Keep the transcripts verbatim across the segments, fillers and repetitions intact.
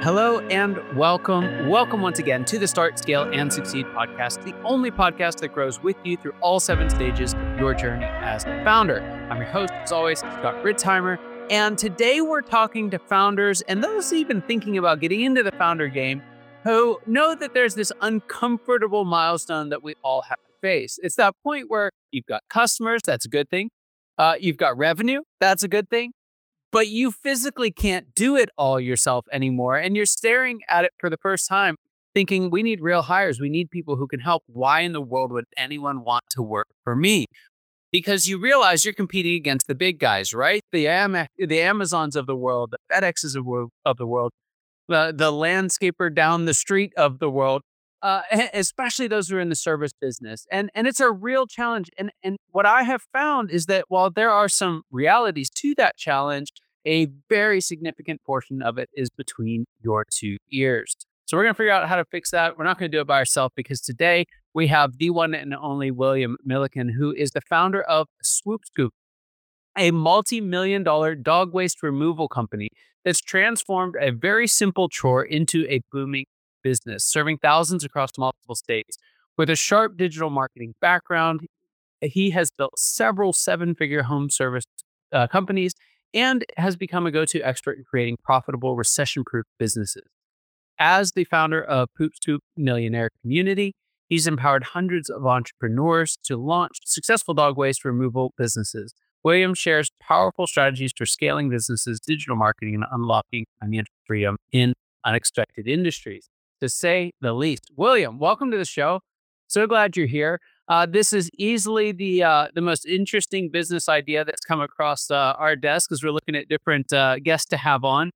Hello and welcome. Welcome once again to the Start, Scale, and Succeed podcast, the only podcast that grows with you through all seven stages of your journey as a founder. I'm your host, as always, Scott Ritzheimer, and today we're talking to founders and those even thinking about getting into the founder game who know that there's this uncomfortable milestone that we all have to face. It's that point where you've got customers, that's a good thing. Uh, you've got revenue, that's a good thing. But you physically can't do it all yourself anymore. And you're staring at it for the first time, thinking, we need real hires. We need people who can help. Why in the world would anyone want to work for me? Because you realize you're competing against the big guys, right? The Am- the Amazons of the world, the FedExes of, wo- of the world, the, the landscaper down the street of the world, uh, e- especially those who are in the service business. And, and it's a real challenge. And, and what I have found is that while there are some realities to that challenge, a very significant portion of it is between your two ears. So we're going to figure out how to fix that. We're not going to do it by ourselves because today we have the one and only William Milliken, who is the founder of Swoop Scoop, a multi-million dollar dog waste removal company that's transformed a very simple chore into a booming business, serving thousands across multiple states. With a sharp digital marketing background, he has built several seven-figure home service uh, companies and has become a go-to expert in creating profitable, recession-proof businesses. As the founder of Poop Scoop Millionaire Community, he's empowered hundreds of entrepreneurs to launch successful dog waste removal businesses. William shares powerful strategies for scaling businesses, digital marketing, and unlocking financial freedom in unexpected industries, to say the least. William, welcome to the show. So glad you're here. Uh, this is easily the uh, the most interesting business idea that's come across uh, our desk as we're looking at different uh, guests to have on.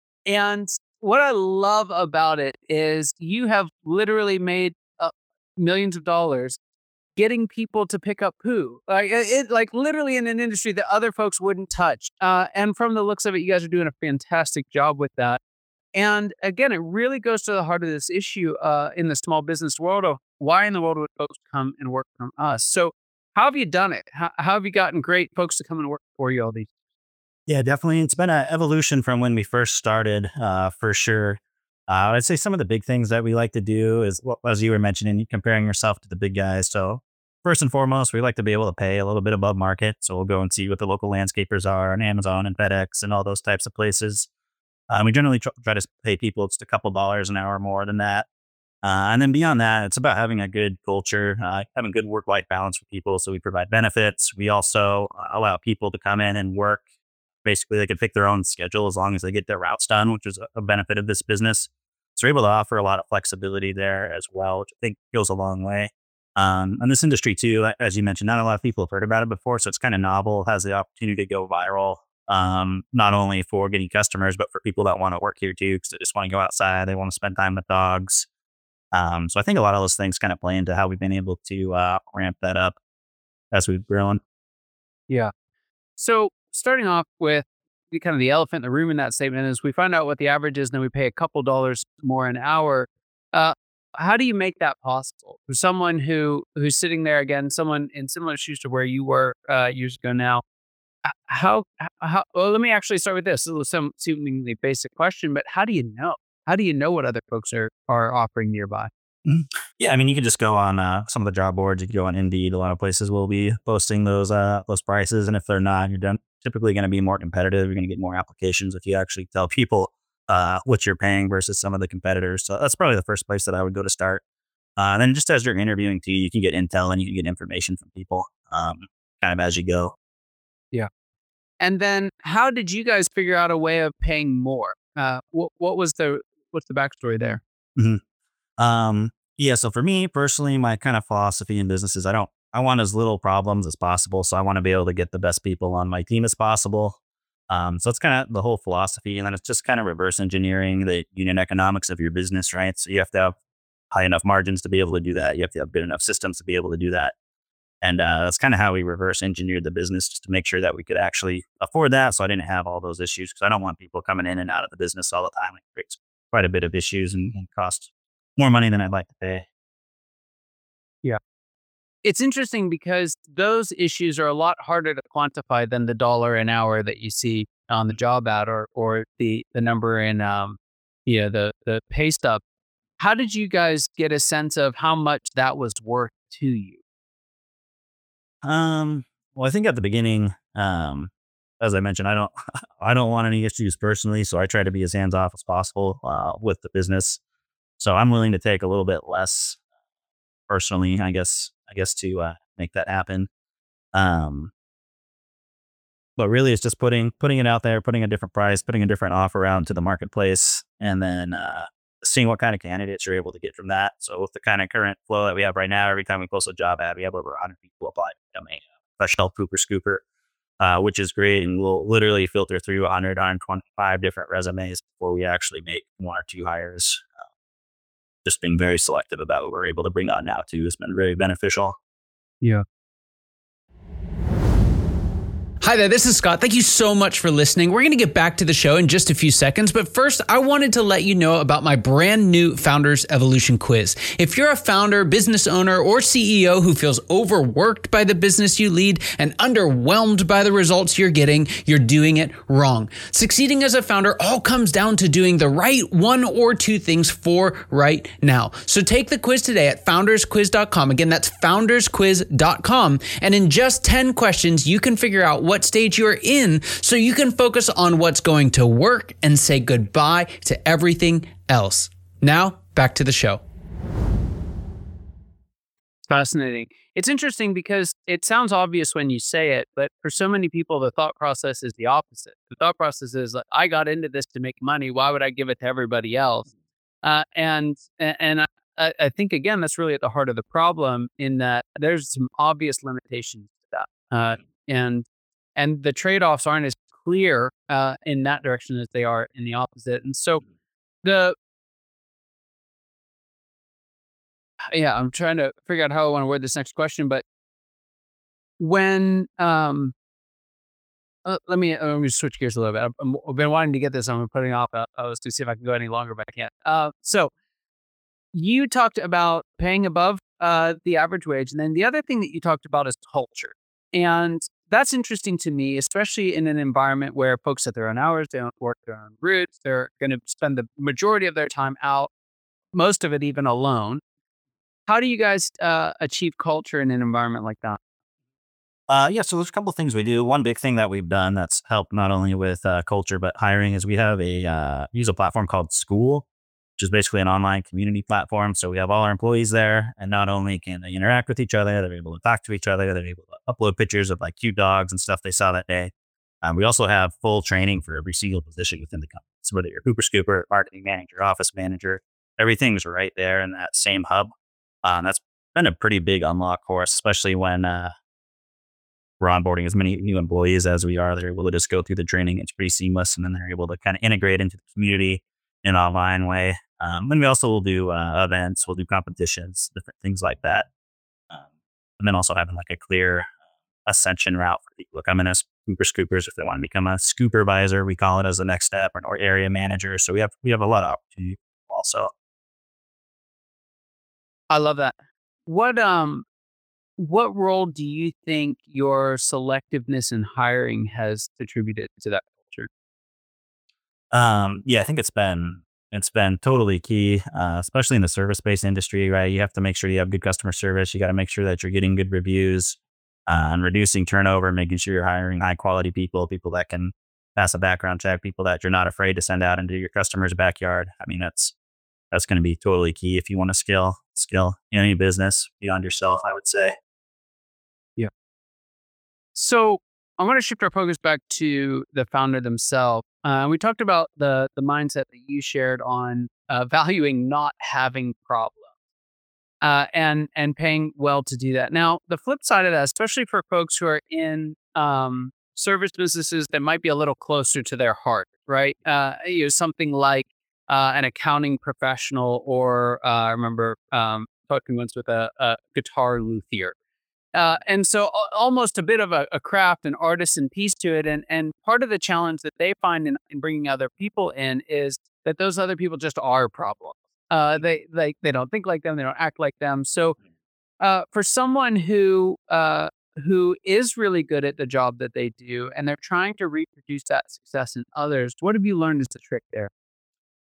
And what I love about it is you have literally made uh, millions of dollars getting people to pick up poo, like it, it- like literally in an industry that other folks wouldn't touch. Uh, and from the looks of it, you guys are doing a fantastic job with that. And again, it really goes to the heart of this issue uh, in the small business world of why in the world would folks come and work from us? So how have you done it? How, how have you gotten great folks to come and work for you all these? Yeah, definitely. It's been an evolution from when we first started, uh, for sure. Uh, I'd say some of the big things that we like to do is, well, as you were mentioning, comparing yourself to the big guys. So first and foremost, we like to be able to pay a little bit above market. So we'll go and see what the local landscapers are on Amazon and FedEx and all those types of places. Uh, we generally tr- try to pay people just a couple dollars an hour more than that. Uh, and then beyond that, it's about having a good culture, uh, having good work-life balance for people. So we provide benefits. We also uh, allow people to come in and work. Basically, they can pick their own schedule as long as they get their routes done, which is a a benefit of this business. So we're able to offer a lot of flexibility there as well, which I think goes a long way. Um, and this industry too, a- as you mentioned, not a lot of people have heard about it before, so it's kind of novel. Has the opportunity to go viral, um, not only for getting customers, but for people that want to work here too, because they just want to go outside, they want to spend time with dogs. Um, so I think a lot of those things kind of play into how we've been able to uh, ramp that up as we've grown. Yeah. So starting off with the kind of the elephant in the room in that statement is we find out what the average is, and then we pay a couple dollars more an hour. Uh, how do you make that possible for someone who who's sitting there again, someone in similar shoes to where you were uh, years ago now? h- How, how? Well, let me actually start with this. This is some seemingly basic question, but how do you know? How do you know what other folks are are offering nearby? Mhm. Yeah, I mean, you can just go on uh, some of the job boards. You can go on Indeed. A lot of places will be posting those uh, those prices, and if they're not, you're done, typically going to be more competitive. You're going to get more applications if you actually tell people uh, what you're paying versus some of the competitors. So that's probably the first place that I would go to start. Uh, and then just as you're interviewing too, you can get intel and you can get information from people, um, kind of as you go. Yeah. And then how did you guys figure out a way of paying more? Uh, what what was the what's the backstory there? Mhm. Um, yeah, so for me personally, my kind of philosophy in business is I don't I want as little problems as possible. So I want to be able to get the best people on my team as possible. Um, so it's kind of the whole philosophy. And then it's just kind of reverse engineering the unit economics of your business, right? So you have to have high enough margins to be able to do that. You have to have good enough systems to be able to do that. And uh, that's kind of how we reverse engineered the business just to make sure that we could actually afford that. So I didn't have all those issues because I don't want people coming in and out of the business all the time. It creates quite a bit of issues and, and costs more money than I'd like to pay. Yeah. It's interesting because those issues are a lot harder to quantify than the dollar an hour that you see on the job ad or or the the number in um yeah, the the pay stub. How did you guys get a sense of how much that was worth to you? Um, well, I think at the beginning, um, as I mentioned, I don't, I don't want any issues personally, so I try to be as hands off as possible uh, with the business. So I'm willing to take a little bit less personally, I guess, I guess to uh, make that happen. Um, but really, it's just putting putting it out there, putting a different price, putting a different offer out into the marketplace, and then uh, seeing what kind of candidates you're able to get from that. So with the kind of current flow that we have right now, every time we post a job ad, we have over one hundred people apply to become a professional pooper scooper, uh, which is great. And we'll literally filter through one hundred, one hundred twenty-five different resumes before we actually make one or two hires. Uh, just being very selective about what we're able to bring on now too has been very beneficial. Yeah. Hi there, this is Scott. Thank you so much for listening. We're going to get back to the show in just a few seconds, but first, I wanted to let you know about my brand new Founders Evolution quiz. If you're a founder, business owner, or C E O who feels overworked by the business you lead and underwhelmed by the results you're getting, you're doing it wrong. Succeeding as a founder all comes down to doing the right one or two things for right now. So take the quiz today at founders quiz dot com. Again, that's founders quiz dot com. And in just ten questions, you can figure out what stage you're in so you can focus on what's going to work and say goodbye to everything else. Now, back to the show. Fascinating. It's interesting because it sounds obvious when you say it, but for so many people, the thought process is the opposite. The thought process is like, I got into this to make money. Why would I give it to everybody else? Uh, and and I, I think, again, that's really at the heart of the problem in that there's some obvious limitations to that. Uh, and And the trade-offs aren't as clear uh, in that direction as they are in the opposite. And so the, yeah, I'm trying to figure out how I want to word this next question, but when, um, uh, let me, uh, let me switch gears a little bit. I've, I'm- I've been wanting to get this. I'm putting off. Uh, I was to see if I can go any longer, but I can't. Uh, so you talked about paying above uh, the average wage. And then the other thing that you talked about is culture. And that's interesting to me, especially in an environment where folks set their own hours, they don't work their own routes, they're going to spend the majority of their time out, most of it even alone. How do you guys uh, achieve culture in an environment like that? Uh, yeah, so there's a couple of things we do. One big thing that we've done that's helped not only with uh, culture but hiring is we have a uh, use a platform called School, which is basically an online community platform. So we have all our employees there, and not only can they interact with each other, they're able to talk to each other, they're able to upload pictures of like cute dogs and stuff they saw that day. Um, we also have full training for every single position within the company. So whether you're Cooper Scooper, marketing manager, office manager, everything's right there in that same hub. Um, that's been a pretty big unlock for us, especially when uh, we're onboarding as many new employees as we are. They're able to just go through the training. It's pretty seamless. And then they're able to kind of integrate into the community in an online way. Um, and we also will do uh, events, we'll do competitions, different things like that. Um, and then also having like a clear ascension route for people to come in as scooper scoopers if they want to become a scoopervisor. We call it as the next step, or, or area manager. So we have we have a lot of opportunity also. I love that. What um what role do you think your selectiveness in hiring has attributed to that culture? Um, yeah, I think it's been it's been totally key, uh, especially in the service based industry, right? You have to make sure you have good customer service. You got to make sure that you're getting good reviews uh, and reducing turnover, making sure you're hiring high quality people, people that can pass a background check, people that you're not afraid to send out into your customer's backyard. I mean, that's that's going to be totally key if you want to scale scale any business beyond yourself, I would say. Yeah. So I want to shift our focus back to the founder themselves. Uh, we talked about the the mindset that you shared on uh, valuing not having problems uh, and and paying well to do that. Now, the flip side of that, especially for folks who are in um, service businesses that might be a little closer to their heart, right? Uh, you know, something like uh, an accounting professional, or uh, I remember um, talking once with a, a guitar luthier. Uh, and so al- almost a bit of a, a craft and artisan piece to it. And and part of the challenge that they find in, in bringing other people in is that those other people just are problems. Uh, they, they, they don't think like them. They don't act like them. So uh, for someone who, uh, who is really good at the job that they do and they're trying to reproduce that success in others, what have you learned is the trick there?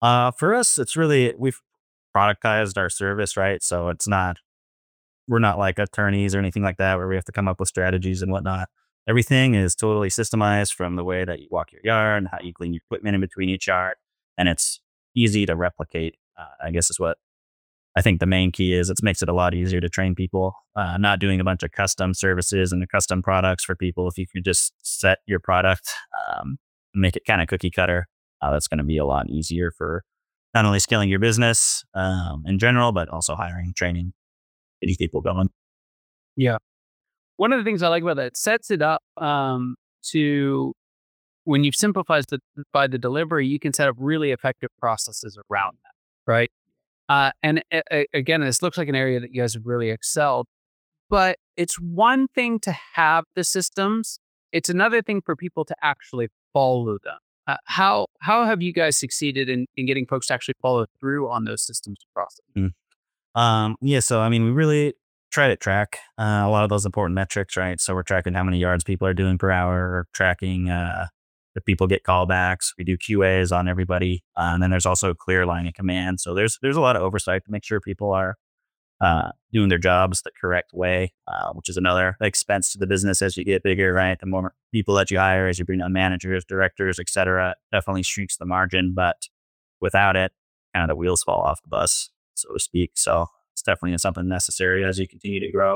Uh, for us, it's really, we've productized our service, right? So it's not, we're not like attorneys or anything like that where we have to come up with strategies and whatnot. Everything is totally systemized from the way that you walk your yard, how you clean your equipment in between each yard, and it's easy to replicate. Uh, I guess is what I think the main key is. It makes it a lot easier to train people. Uh, not doing a bunch of custom services and custom products for people. If you can just set your product, um, make it kind of cookie cutter, uh, that's going to be a lot easier for not only scaling your business um, in general, but also hiring, training, getting people going. Yeah. One of the things I like about that, it sets it up um, to when you've simplified the by the delivery, you can set up really effective processes around that, right? Uh, and a- a- again, this looks like an area that you guys have really excelled. But it's one thing to have the systems; it's another thing for people to actually follow them. Uh, how how have you guys succeeded in, in getting folks to actually follow through on those systems and processes? Mm. Um, yeah, so I mean, we really try to track uh, a lot of those important metrics, right? So we're tracking how many yards people are doing per hour, or tracking uh, if people get callbacks. We do Q As on everybody, uh, and then there's also a clear line of command. So there's there's a lot of oversight to make sure people are uh, doing their jobs the correct way, uh, which is another expense to the business as you get bigger, right? The more people that you hire, as you bring on managers, directors, et cetera, definitely shrinks the margin. But without it, kind of the wheels fall off the bus, so to speak. So it's definitely something necessary as you continue to grow.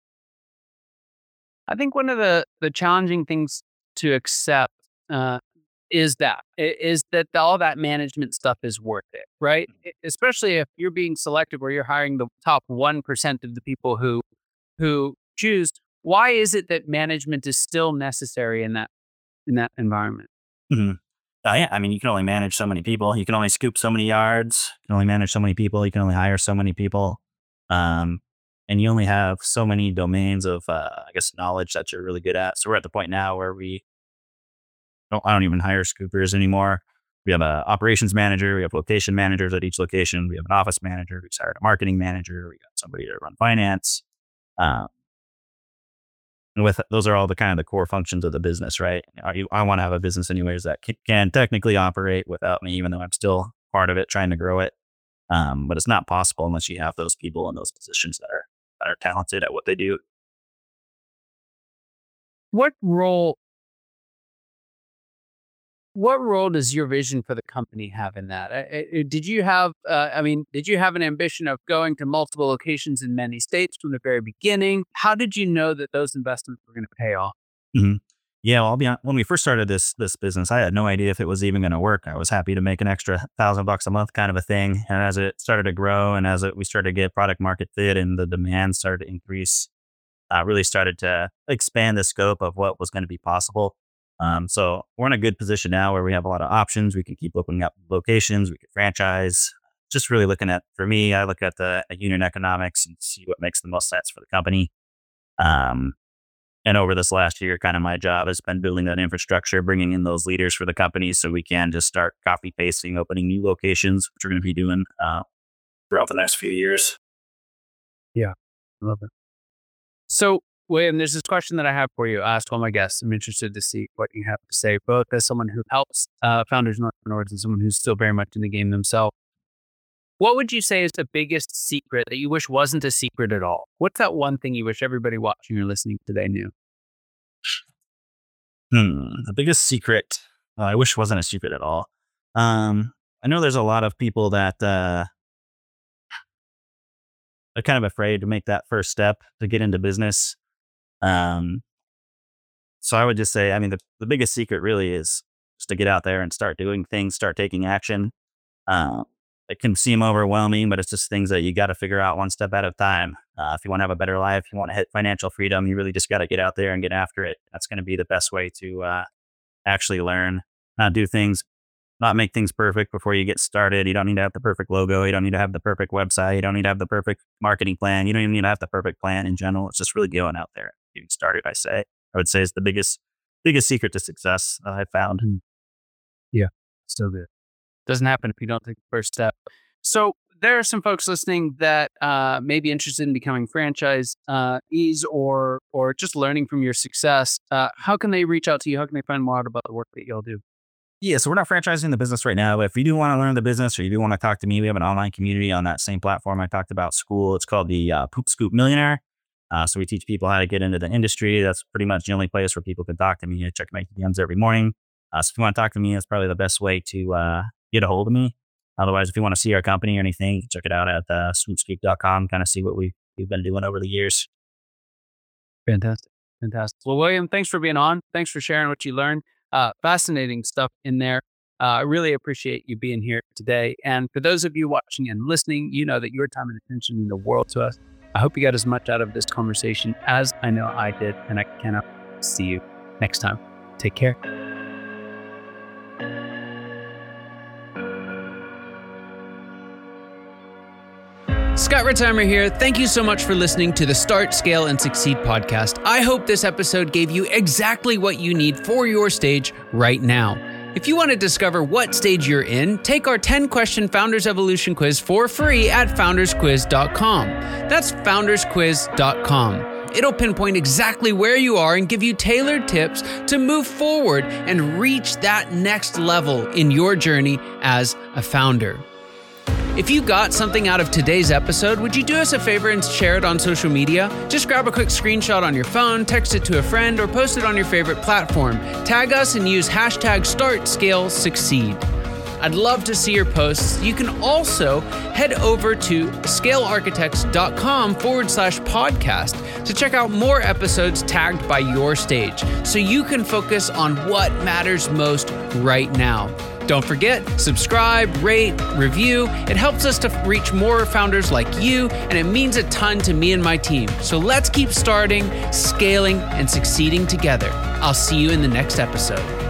I think one of the the challenging things to accept uh, is that i- is that all that management stuff is worth it, right? E- Especially if you're being selective, where you're hiring the top one percent of the people who who choose. Why is it that management is still necessary in that in that environment? Mhm. Uh, yeah, I mean, you can only manage so many people. You can only scoop so many yards. You can only manage so many people. You can only hire so many people. Um, and you only have so many domains of, uh, I guess, knowledge that you're really good at. So we're at the point now where we don't, I don't even hire scoopers anymore. We have a operations manager. We have location managers at each location. We have an office manager. We just hired a marketing manager. We got somebody to run finance. Um, and with those are all the kind of the core functions of the business, right? Are you, I want to have a business anyways that can, can technically operate without me, even though I'm still part of it, trying to grow it. Um, but it's not possible unless you have those people in those positions that are that are talented at what they do. What role what role does your vision for the company have in that? Uh, uh, Did you have, uh, I mean, did you have an ambition of going to multiple locations in many states from the very beginning? How did you know that those investments were going to pay off? Mhm. Yeah, well, I'll be honest. When we first started this this business, I had no idea if it was even going to work. I was happy to make an extra thousand bucks a month, kind of a thing. And as it started to grow, and as it, we started to get product market fit, and the demand started to increase, uh, really started to expand the scope of what was going to be possible. Um, so we're in a good position now where we have a lot of options. We can keep opening up locations. We can franchise. Just really looking at, for me, I look at the at unit economics and see what makes the most sense for the company. Um, and over this last year, kind of my job has been building that infrastructure, bringing in those leaders for the company so we can just start copy pasting, opening new locations, which we're going to be doing uh, throughout the next few years. Yeah, I love it. So, William, there's this question that I have for you. I asked all my guests. I'm interested to see what you have to say, both as someone who helps uh, founders and entrepreneurs and someone who's still very much in the game themselves. What would you say is the biggest secret that you wish wasn't a secret at all? What's that one thing you wish everybody watching or listening today knew? Hmm, the biggest secret, uh, I wish wasn't a secret at all. Um, I know there's a lot of people that uh, are kind of afraid to make that first step to get into business. Um, so I would just say, I mean, the, the biggest secret really is just to get out there and start doing things, start taking action. Uh, it can seem overwhelming, but it's just things that you got to figure out one step at a time. Uh, if you want to have a better life, you want to hit financial freedom, you really just got to get out there and get after it. That's going to be the best way to uh, actually learn, uh, do things, not make things perfect before you get started. You don't need to have the perfect logo. You don't need to have the perfect website. You don't need to have the perfect marketing plan. You don't even need to have the perfect plan in general. It's just really going out there, getting started. I say, I would say is the biggest, biggest secret to success that I found. Mm. Yeah, so good. Doesn't happen if you don't take the first step. So there are some folks listening that uh, may be interested in becoming franchise uh, ease or or just learning from your success. Uh, how can they reach out to you? How can they find more out about the work that y'all do? Yeah, so we're not franchising the business right now. But if you do want to learn the business or you do want to talk to me, we have an online community on that same platform I talked about, school. It's called the uh, Poop Scoop Millionaire. Uh, so we teach people how to get into the industry. That's pretty much the only place where people can talk to me. I check my D Ms every morning. Uh, so if you want to talk to me, that's probably the best way to uh, get a hold of me. Otherwise, if you want to see our company or anything, check it out at uh, swoop scoop dot com, kind of see what we, we've been doing over the years. Fantastic. Fantastic. Well, William, thanks for being on. Thanks for sharing what you learned. Uh, fascinating stuff in there. Uh, I really appreciate you being here today. And for those of you watching and listening, you know that your time and attention mean the world to us. I hope you got as much out of this conversation as I know I did, and I cannot see you next time. Take care. Scott Ritzheimer here. Thank you so much for listening to the Start, Scale, and Succeed podcast. I hope this episode gave you exactly what you need for your stage right now. If you want to discover what stage you're in, take our ten question Founders Evolution quiz for free at founders quiz dot com. That's founders quiz dot com. It'll pinpoint exactly where you are and give you tailored tips to move forward and reach that next level in your journey as a founder. If you got something out of today's episode, would you do us a favor and share it on social media? Just grab a quick screenshot on your phone, text it to a friend, or post it on your favorite platform. Tag us and use hashtag Start, Scale, Succeed. I'd love to see your posts. You can also head over to scalearchitects.com forward slash podcast to check out more episodes tagged by your stage so you can focus on what matters most right now. Don't forget, subscribe, rate, review. It helps us to reach more founders like you, and it means a ton to me and my team. So let's keep starting, scaling, and succeeding together. I'll see you in the next episode.